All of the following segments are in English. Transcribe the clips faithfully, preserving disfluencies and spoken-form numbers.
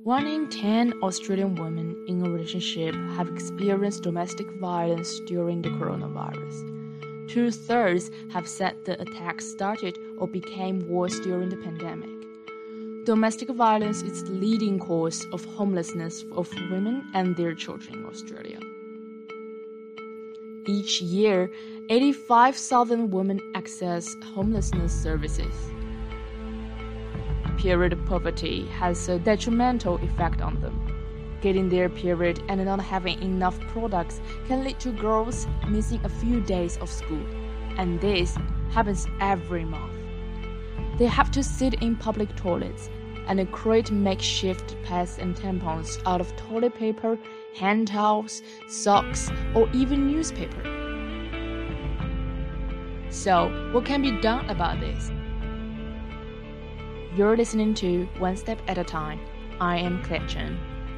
One in ten Australian women in a relationship have experienced domestic violence during the coronavirus. Two-thirds have said the attacks started or became worse during the pandemic. Domestic violence is the leading cause of homelessness of women and their children in Australia. Each year, eighty-five thousand women access homelessness services. Period poverty has a detrimental effect on them. Getting their period and not having enough products can lead to girls missing a few days of school, and this happens every month. They have to sit in public toilets and create makeshift pads and tampons out of toilet paper, hand towels, socks, or even newspaper. So, what can be done about this? You're listening to One Step at a Time. I am Claire Chen.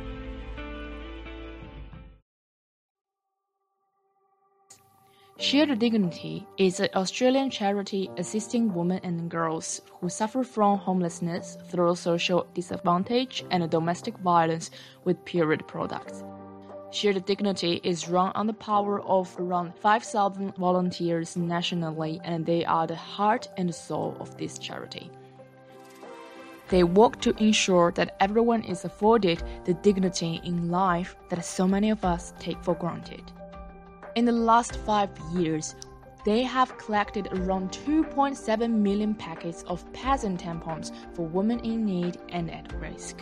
Shared Dignity is an Australian charity assisting women and girls who suffer from homelessness through social disadvantage and domestic violence with period products. Shared Dignity is run on the power of around five thousand volunteers nationally, and they are the heart and soul of this charity. They work to ensure that everyone is afforded the dignity in life that so many of us take for granted. In the last five years, they have collected around two point seven million packets of pads and tampons for women in need and at risk.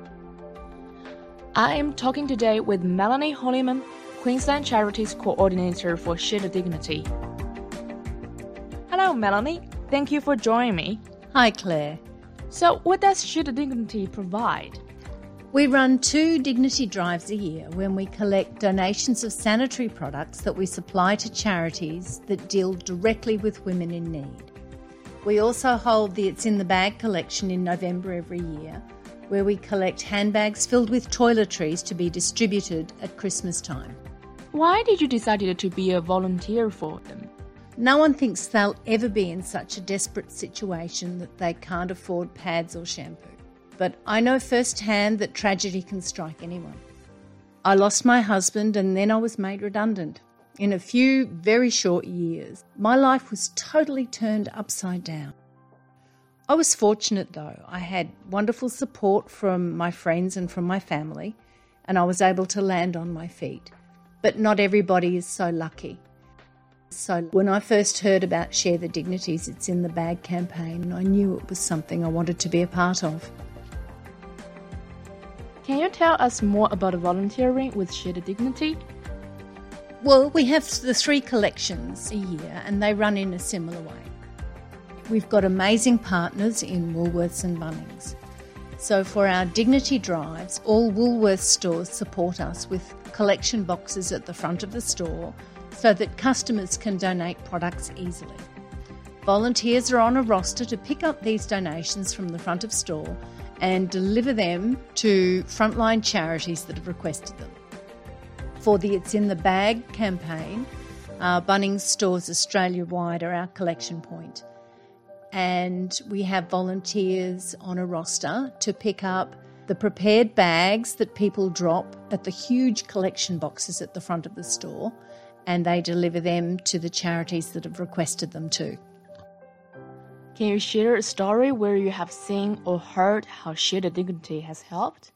I am talking today with Melanie Holliman, Queensland Charities Coordinator for Shared Dignity. Hello, Melanie. Thank you for joining me. Hi, Claire. So, what does Shared Dignity provide? We run two dignity drives a year when we collect donations of sanitary products that we supply to charities that deal directly with women in need. We also hold the It's in the Bag collection in November every year, where we collect handbags filled with toiletries to be distributed at Christmas time. Why did you decide to be a volunteer for them? No one thinks they'll ever be in such a desperate situation that they can't afford pads or shampoo. But I know firsthand that tragedy can strike anyone. I lost my husband and then I was made redundant. In a few very short years, my life was totally turned upside down. I was fortunate though. I had wonderful support from my friends and from my family, and I was able to land on my feet. But not everybody is so lucky. So when I first heard about Share the Dignity's It's in the Bag campaign, I knew it was something I wanted to be a part of. Can you tell us more about volunteering with Shared Dignity? Well, we have the three collections a year and they run in a similar way. We've got amazing partners in Woolworths and Bunnings. So for our dignity drives, all Woolworths stores support us with collection boxes at the front of the store so that customers can donate products easily. Volunteers are on a roster to pick up these donations from the front of store and deliver them to frontline charities that have requested them. For the It's in the Bag campaign, uh, Bunnings stores Australia-wide are our collection point. And we have volunteers on a roster to pick up the prepared bags that people drop at the huge collection boxes at the front of the store, and they deliver them to the charities that have requested them too. Can you share a story where you have seen or heard how Shared Dignity has helped?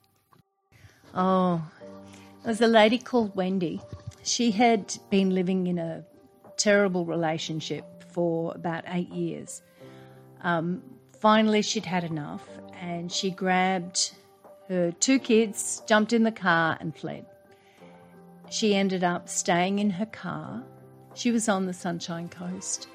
Oh, there's a lady called Wendy. She had been living in a terrible relationship for about eight years. Um, finally, she'd had enough and she grabbed her two kids, jumped in the car and fled. She ended up staying in her car. She was on the Sunshine Coast.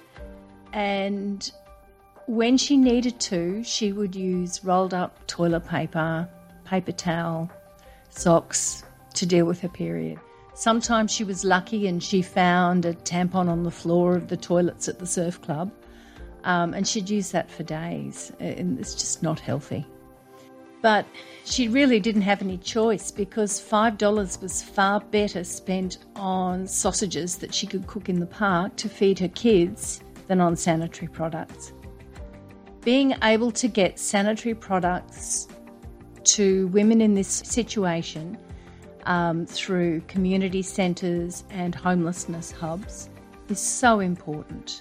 And when she needed to, she would use rolled up toilet paper, paper towel, socks to deal with her period. Sometimes she was lucky and she found a tampon on the floor of the toilets at the surf club, um, and she'd use that for days, and it's just not healthy. But she really didn't have any choice because five dollars was far better spent on sausages that she could cook in the park to feed her kids than on sanitary products. Being able to get sanitary products to women in this situation um, through community centres and homelessness hubs is so important.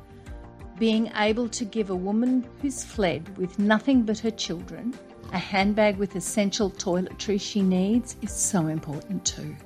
Being able to give a woman who's fled with nothing but her children a handbag with essential toiletries she needs is so important too.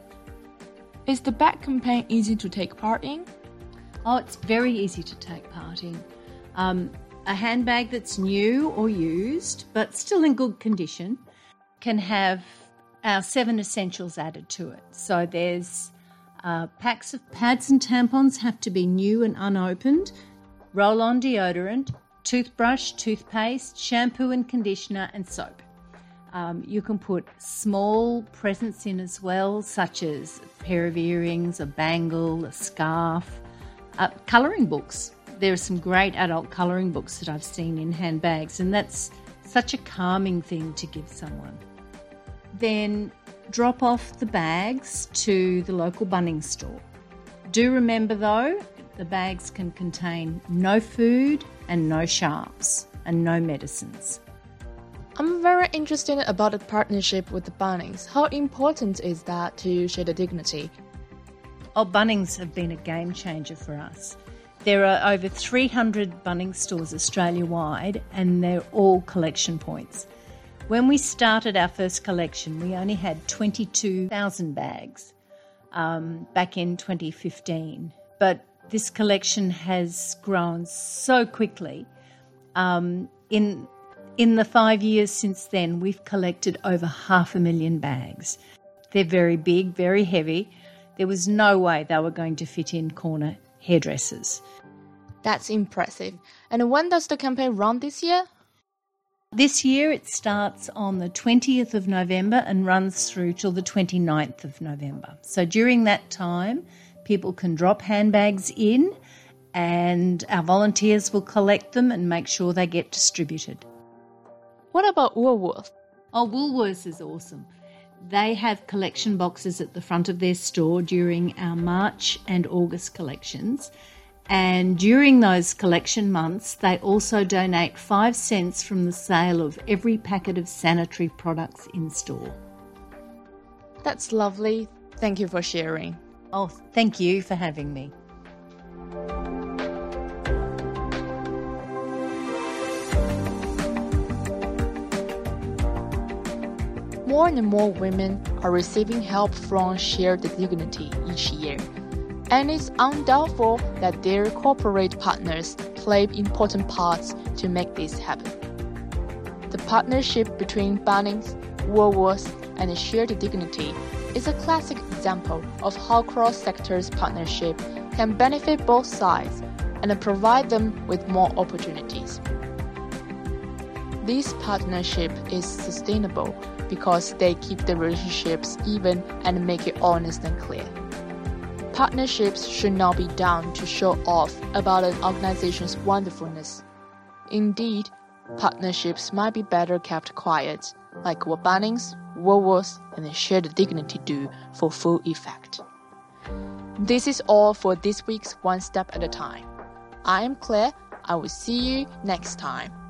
Is the bag campaign easy to take part in? Oh, it's very easy to take part in. Um, a handbag that's new or used, but still in good condition, can have our seven essentials added to it. So there's uh, packs of pads and tampons have to be new and unopened, roll-on deodorant, toothbrush, toothpaste, shampoo and conditioner, and soap. Um, you can put small presents in as well, such as a pair of earrings, a bangle, a scarf, uh, colouring books. There are some great adult colouring books that I've seen in handbags, and that's such a calming thing to give someone. Then drop off the bags to the local Bunnings store. Do remember though, the bags can contain no food and no sharps and no medicines. I'm very interested about the partnership with the Bunnings. How important is that to share the dignity? Oh, Bunnings have been a game changer for us. There are over three hundred Bunnings stores Australia-wide, and they're all collection points. When we started our first collection, we only had twenty-two thousand bags um, back in twenty fifteen. But this collection has grown so quickly. Um, in in the five years since then, we've collected over half a million bags. They're very big, very heavy. There was no way they were going to fit in corner hairdressers. That's impressive. And when does the campaign run this year? This year it starts on the twentieth of November and runs through till the twenty-ninth of November. So during that time, people can drop handbags in and our volunteers will collect them and make sure they get distributed. What about Woolworths? Oh, Woolworths is awesome. They have collection boxes at the front of their store during our March and August collections. And during those collection months, they also donate five cents from the sale of every packet of sanitary products in store. That's lovely. Thank you for sharing. Oh, thank you for having me. More and more women are receiving help from Share the Dignity each year, and it's undoubtful that their corporate partners play important parts to make this happen. The partnership between Bunnings, Woolworths, and Share the Dignity is a classic example of how cross-sectors partnership can benefit both sides and provide them with more opportunities. This partnership is sustainable because they keep the relationships even and make it honest and clear. Partnerships should not be done to show off about an organization's wonderfulness. Indeed, partnerships might be better kept quiet, like what Bunnings, Woolworths, and Share the Dignity do for full effect. This is all for this week's One Step at a Time. I am Claire. I will see you next time.